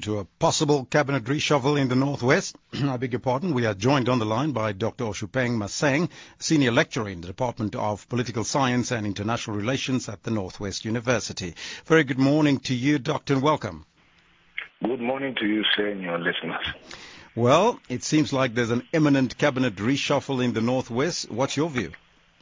to a possible cabinet reshuffle in the Northwest. I beg your pardon. We are joined on the line by Dr. Oshupeng Maseng, Senior Lecturer in the Department of Political Science and International Relations at the Northwest University. Very good morning to you, Doctor, and welcome. Good morning to you, sir, and your listeners. Well, it seems like there's an imminent cabinet reshuffle in the Northwest. What's your view?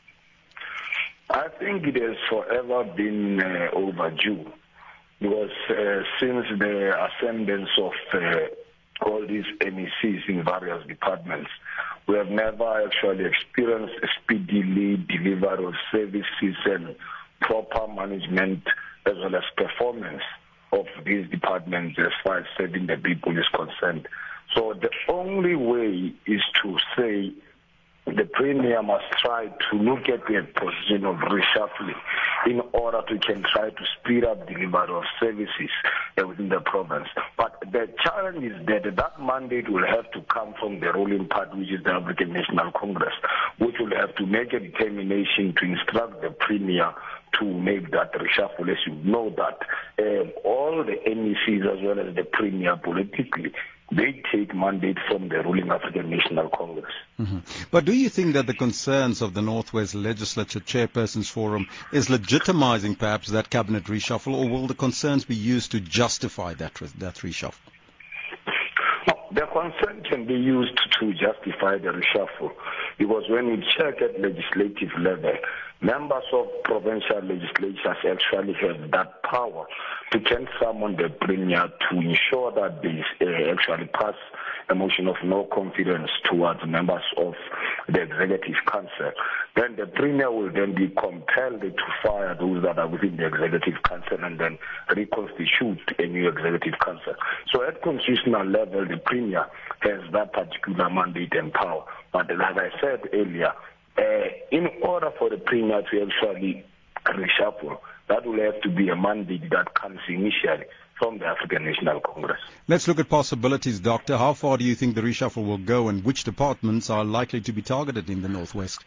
I think it has forever been overdue. Because since the ascendance of all these MECs in various departments, we have never actually experienced a speedily delivery of services and proper management as well as performance of these departments as far as serving the people is concerned. So the only way is to say the Premier must try to look at the position of reshuffling in order to try to speed up delivery of services within the province. But the challenge is that mandate will have to come from the ruling party, which is the African National Congress, which will have to make a determination to instruct the Premier to make that reshuffle. As you know that all the MECs as well as the Premier politically, they take mandate from the ruling African National Congress. Mm-hmm. But do you think that the concerns of the Northwest Legislature Chairpersons Forum is legitimizing perhaps that cabinet reshuffle, or will the concerns be used to justify that reshuffle? The concern can be used to justify the reshuffle, because when we check at legislative level, members of provincial legislatures actually have that power to can summon the Premier to ensure that they actually pass a motion of no confidence towards members of the Executive Council. Then the Premier will then be compelled to fire those that are within the Executive Council and then reconstitute a new Executive Council. So at constitutional level, the Premier has that particular mandate and power. But as I said earlier, in order for the Premier to actually reshuffle, that will have to be a mandate that comes initially from the African National Congress. Let's look at possibilities, Doctor. How far do you think the reshuffle will go, and which departments are likely to be targeted in the Northwest?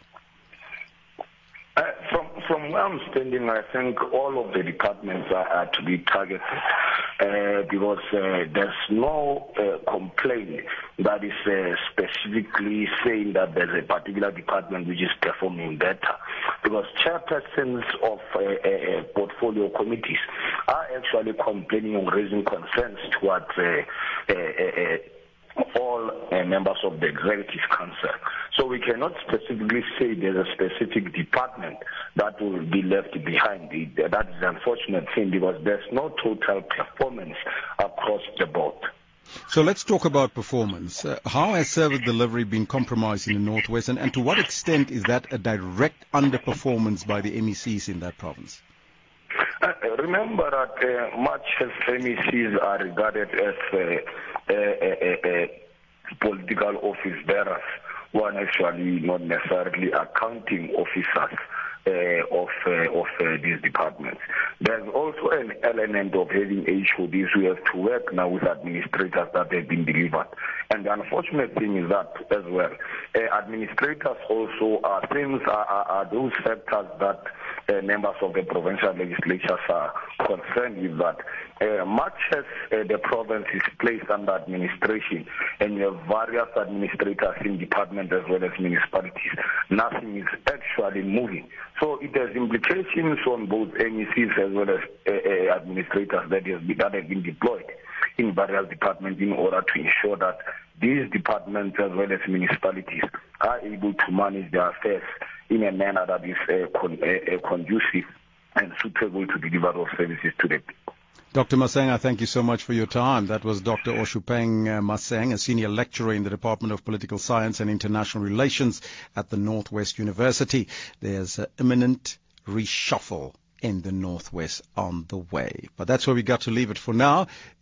From where I'm standing, I think all of the departments are to be targeted because there's no complaint that is specifically saying that there's a particular department which is performing better. Because chairpersons of portfolio committees are actually complaining or raising concerns towards all members of the Executive Council. So we cannot specifically say there's a specific department that will be left behind. That is the unfortunate thing, because there's no total performance across the board. So let's talk about performance. How has service delivery been compromised in the Northwest, and to what extent is that a direct underperformance by the MECs in that province? Remember that much as MECs are regarded as political office bearers, who are actually not necessarily accounting officers of these departments. There's also an element of having HODs who have to work now with administrators that have been delivered. And the unfortunate thing is that as well, administrators also are those factors that members of the provincial legislatures are concerned with, that much as the province is placed under administration and you have various administrators in departments as well as municipalities, nothing is actually moving. So it has implications on both MECs as well as administrators that have been deployed in various departments in order to ensure that these departments as well as municipalities are able to manage their affairs in a manner that is conducive and suitable to the delivery of services to the people. Dr. Maseng, I thank you so much for your time. That was Dr. Oshupeng Maseng, a Senior Lecturer in the Department of Political Science and International Relations at the Northwest University. There's an imminent reshuffle in the Northwest on the way. But that's where we got to leave it for now.